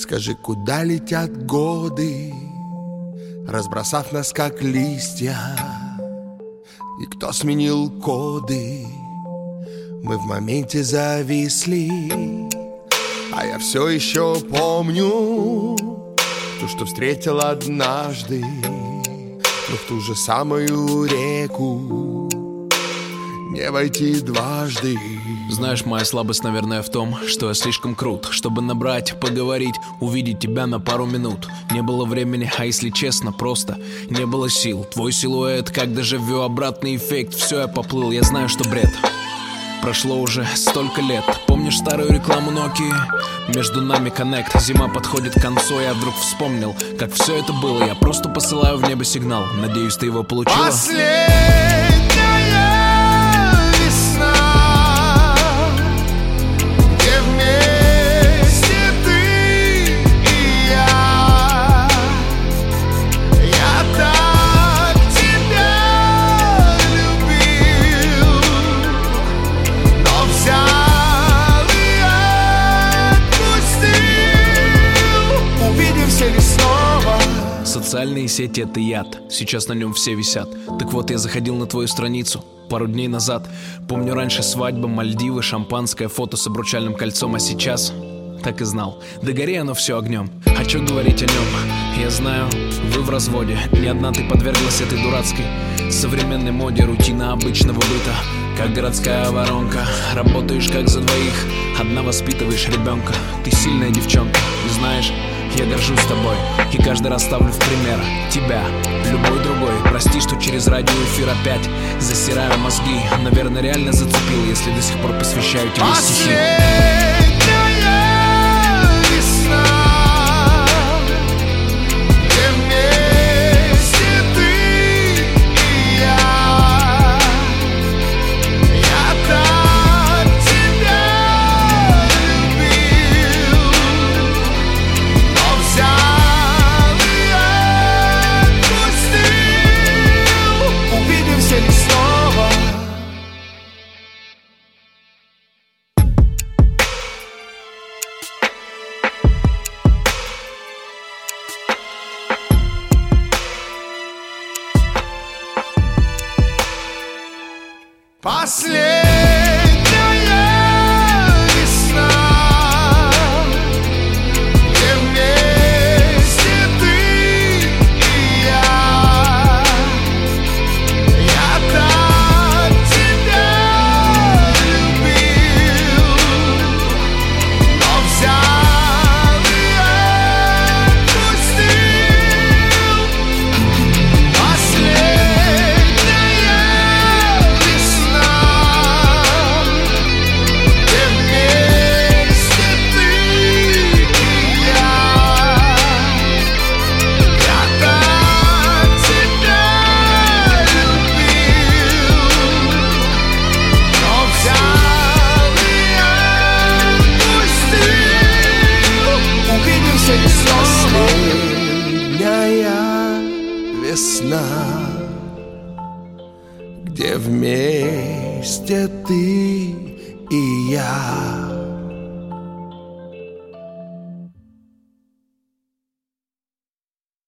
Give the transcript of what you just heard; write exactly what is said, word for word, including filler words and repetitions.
Скажи, куда летят годы, разбросав нас как листья? И кто сменил коды? Мы в моменте зависли, а я все еще помню то, что встретил однажды, но в ту же самую реку не войти дважды. Знаешь, моя слабость, наверное, в том, что я слишком крут, чтобы набрать, поговорить, увидеть тебя на пару минут. Не было времени, а если честно, просто не было сил. Твой силуэт, как дежавю, обратный эффект. Все, я поплыл, я знаю, что бред. Прошло уже столько лет. Помнишь старую рекламу Nokia? Между нами коннект. Зима подходит к концу, я вдруг вспомнил, как все это было. Я просто посылаю в небо сигнал. Надеюсь, ты его получила. Последняя весна, где вместе ты и я. Я так тебя любил, но взял и отпустил. Увидимся ли снова? Социальные сети — это яд. Сейчас на нем все висят. Так вот, я заходил на твою страницу пару дней назад. Помню, раньше свадьба, Мальдивы, шампанское, фото с обручальным кольцом. А сейчас, так и знал, да гори оно все огнем. А чё говорить о нем? Я знаю, вы в разводе. Не одна ты подверглась этой дурацкой современной моде. Рутина обычного быта, как городская воронка. Работаешь как за двоих, одна воспитываешь ребенка. Ты сильная девчонка, и знаешь, я горжусь тобой и каждый раз ставлю в пример тебя, любой другой. Прости, что через радиоэфир опять засираю мозги. Наверное, реально зацепил, если до сих пор посвящаю тебе стихи. Последняя весна, где вместе ты и я. Я так тебя любил, но взял и отпустил. Последняя весна, где вместе ты и я.